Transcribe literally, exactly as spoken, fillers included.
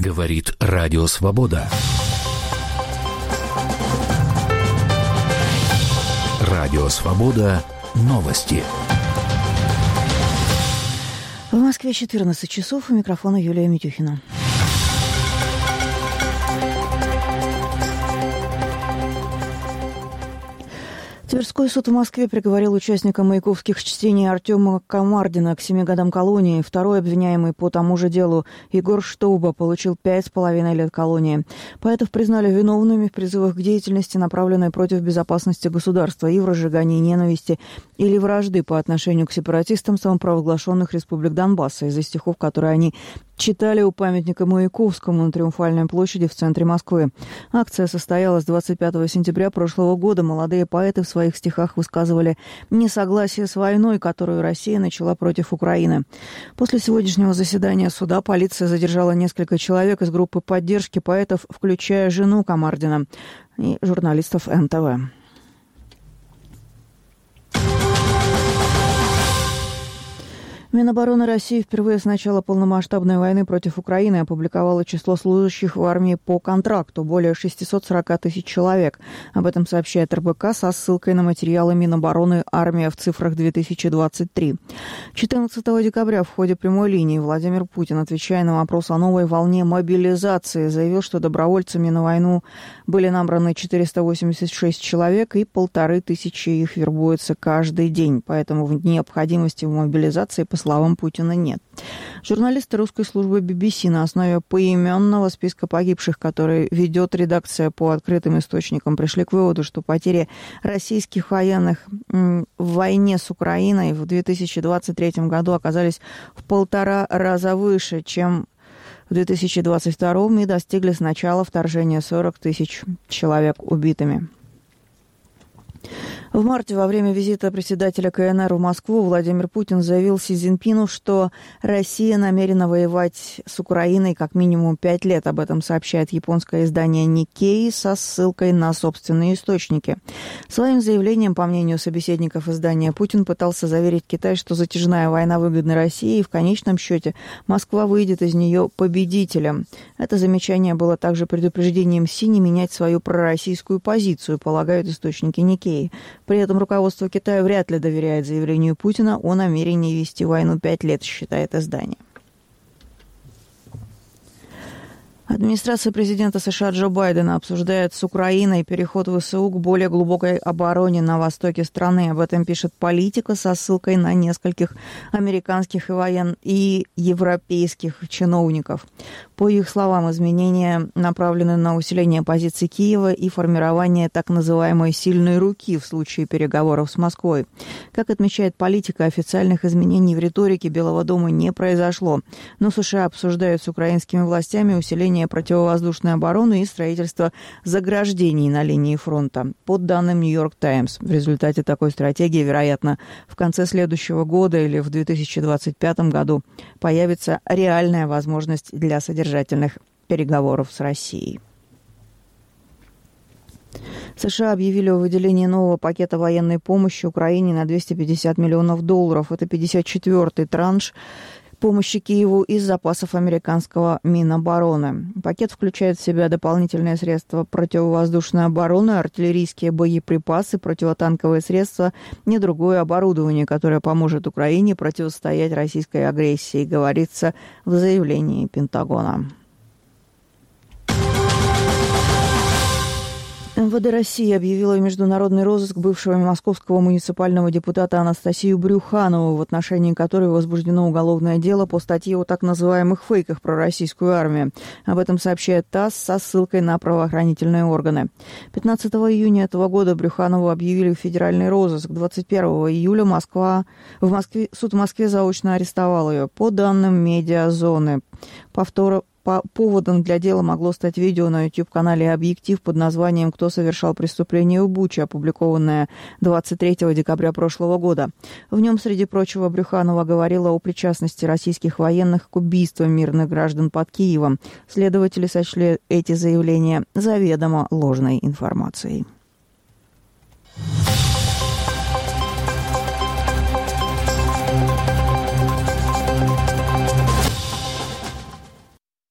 Говорит Радио Свобода. Радио Свобода. Новости. В Москве четырнадцать часов. У микрофона Юлия Митюхина. Тверской суд в Москве приговорил участника маяковских чтений Артема Камардина к семи годам колонии. Второй обвиняемый по тому же делу Егор Штоуба получил пять с половиной лет колонии. Поэтов признали виновными в призывах к деятельности, направленной против безопасности государства и в разжигании ненависти или вражды по отношению к сепаратистам самопровозглашенных республик Донбасса из-за стихов, которые они читали у памятника Маяковскому на Триумфальной площади в центре Москвы. Акция состоялась двадцать пятого сентября прошлого года. Молодые поэты в своих стихах высказывали несогласие с войной, которую Россия начала против Украины. После сегодняшнего заседания суда полиция задержала несколько человек из группы поддержки поэтов, включая жену Камардина и журналистов эн тэ вэ. Минобороны России впервые с начала полномасштабной войны против Украины опубликовало число служащих в армии по контракту – более шестьсот сорок тысяч человек. Об этом сообщает эр бэ ка со ссылкой на материалы Минобороны «Армия в цифрах две тысячи двадцать три». четырнадцатого декабря в ходе прямой линии Владимир Путин, отвечая на вопрос о новой волне мобилизации, заявил, что добровольцами на войну были набраны четыреста восемьдесят шесть человек и полторы тысячи их вербуются каждый день. Поэтому в необходимости в мобилизации, по словам Путина, нет. Журналисты русской службы би би си на основе поименного списка погибших, который ведет редакция по открытым источникам, пришли к выводу, что потери российских военных в войне с Украиной в две тысячи двадцать третьем году оказались в полтора раза выше, чем в две тысячи двадцать втором и достигли с начала вторжения сорок тысяч человек убитыми. В марте во время визита председателя ка эн эр в Москву Владимир Путин заявил Си Цзиньпину, что Россия намерена воевать с Украиной как минимум пять лет. Об этом сообщает японское издание Никкей со ссылкой на собственные источники. Своим заявлением, по мнению собеседников издания, Путин пытался заверить Китай, что затяжная война выгодна России, и в конечном счете Москва выйдет из нее победителем. Это замечание было также предупреждением Си не менять свою пророссийскую позицию, полагают источники Никкей. При этом руководство Китая вряд ли доверяет заявлению Путина о намерении вести войну пять лет, считает издание. Администрация президента США Джо Байдена обсуждает с Украиной переход вэ эс у к более глубокой обороне на востоке страны. Об этом пишет «Политика» со ссылкой на нескольких американских и воен... и европейских чиновников. По их словам, изменения направлены на усиление позиций Киева и формирование так называемой «сильной руки» в случае переговоров с Москвой. Как отмечает «Политика», официальных изменений в риторике Белого дома не произошло, но США обсуждают с украинскими властями усиление противовоздушной обороны и строительство заграждений на линии фронта. По данным «Нью-Йорк Таймс», в результате такой стратегии, вероятно, в конце следующего года или в две тысячи двадцать пятом году появится реальная возможность для содержательных переговоров с Россией. США объявили о выделении нового пакета военной помощи Украине на двести пятьдесят миллионов долларов. Это пятьдесят четвёртый транш помощи Киеву из запасов американского Минобороны. Пакет включает в себя дополнительные средства противовоздушной обороны, артиллерийские боеприпасы, противотанковые средства и другое оборудование, которое поможет Украине противостоять российской агрессии, говорится в заявлении Пентагона. эм вэ дэ России объявила в международный розыск бывшего московского муниципального депутата Анастасию Брюханову, в отношении которой возбуждено уголовное дело по статье о так называемых фейках про российскую армию. Об этом сообщает ТАСС со ссылкой на правоохранительные органы. пятнадцатого июня этого года Брюханову объявили в федеральный розыск. двадцать первого июля Москва, в Москве, суд в Москве заочно арестовал ее. По данным «Медиазоны», повтор По поводом для дела могло стать видео на YouTube-канале «Объектив» под названием «Кто совершал преступление в Буче», опубликованное двадцать третьего декабря прошлого года. В нем, среди прочего, Брюханова говорила о причастности российских военных к убийствам мирных граждан под Киевом. Следователи сочли эти заявления заведомо ложной информацией.